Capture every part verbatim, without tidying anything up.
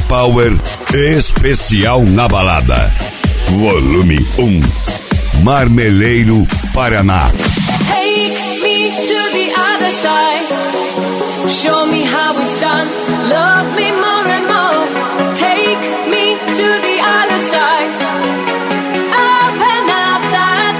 Power especial na balada. Volume um. Marmeleiro, Paraná. Take me to the other side. Show me how it's done. Love me more and more. Take me to the other side. Open up that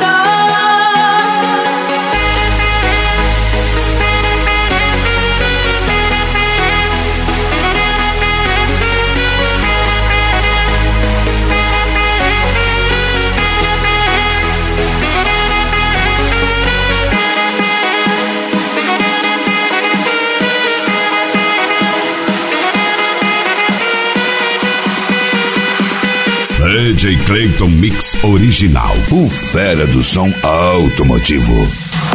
D J Clayton Mix Original, o fera do som automotivo.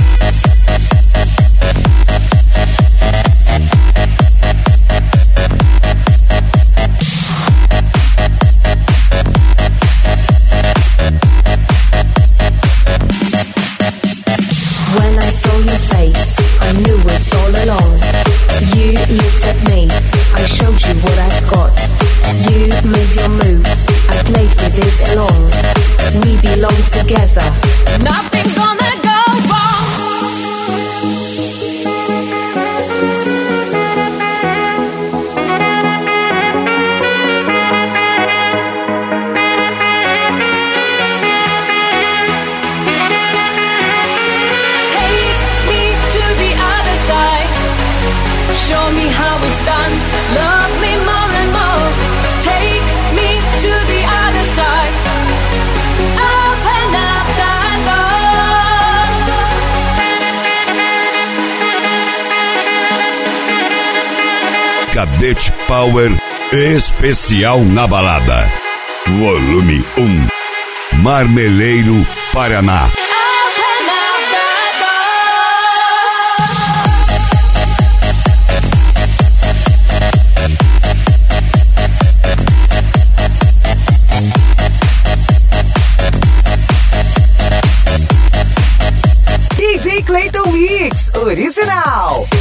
When I saw your face, I knew it all along. You looked at me, I showed you what I've got. You made your move, I played with it along. We belong together, nothing's gonna go wrong. Take me to the other side. Show me how it's done. Love me more and more. Take me to the other side. Open up that door. Cadete Power especial na balada. Volume um. Marmeleiro, Paraná. Open up that door. D J Clayton Mix Original.